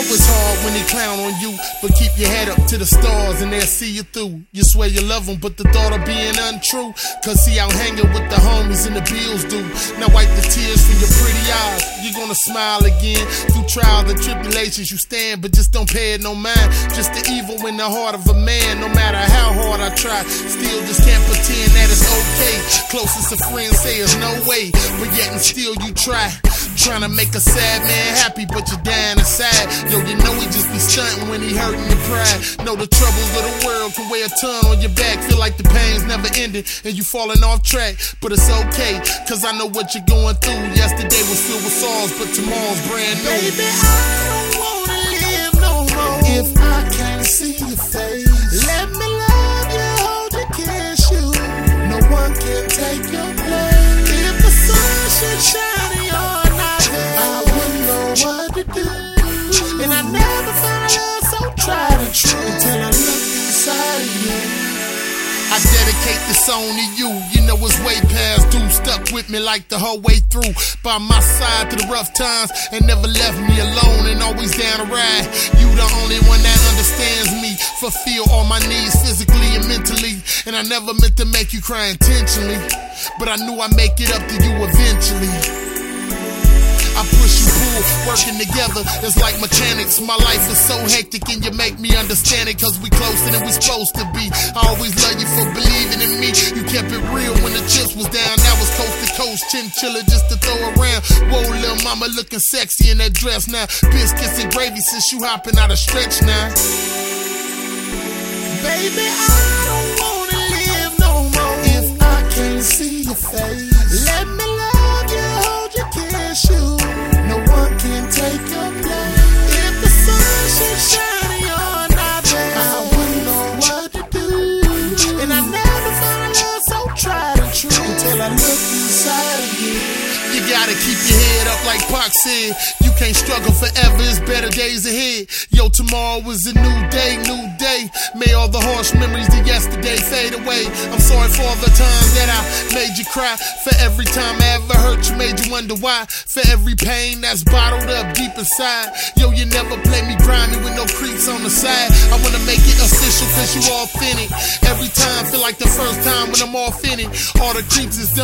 it's hard when they clown on you, but keep your head up to the stars and they'll see you through. You swear you love them, but the thought of being untrue, cause see out hanging with the homies and the bills do. Now wipe the tears from your pretty eyes, you're gonna smile again. Through trials and tribulations you stand, but just don't pay it no mind. Just the evil in the heart of a man, no matter how hard I try, still just can't pretend that it's okay. Closest a friend say is no way, but yet and still you try. Trying to make a sad man happy, but you're dying inside. Yo, you know he just be stunting when he hurting your pride. Know the troubles of the world can weigh a ton on your back. Feel like the pain's never ending and you falling off track. But it's okay, cause I know what you're going through. Yesterday was filled with sorrows, but tomorrow's brand new. Baby, I don't wanna live no more if I can't see your face. Let me love you, hold you, kiss you. No one can take your place. If the sun should shine in your night, I wouldn't know what to do. And I never found love so tried and true until I looked inside of you. I dedicate this song to you. You know it's way past due. Stuck with me like the whole way through. By my side through the rough times and never left me alone and always down to ride. You the only one that understands me. Fulfill all my needs physically and mentally. And I never meant to make you cry intentionally, but I knew I'd make it up to you eventually. I push you pull, working together, it's like mechanics. My life is so hectic and you make me understand it, cause we closer than we supposed to be. I always love you for believing in me. You kept it real when the chips was down. That was coast to coast, chinchilla just to throw around. Whoa, little mama looking sexy in that dress now. Biscuits and gravy since you hopping out of stretch now. Baby, I don't wanna live no more if I can't see your face. Let me love you, hold you, kiss you. No one can take your place. If the sun should shine in your night, I wouldn't know what to do. And I never found love so tried and true until I looked inside of you. You gotta keep your head up like Pac said. You can't struggle forever, it's better days ahead. Yo, tomorrow is a new day, new day. May all the harsh memories of yesterday fade away. I'm sorry for all the times that I made you cry. For every time I ever hurt you, made you wonder why. For every pain that's bottled up deep inside. Yo, you never play me grimy with no creeps on the side. I wanna make it official cause you authentic. Every time feel like the first time when I'm off in it. All the creeps is done.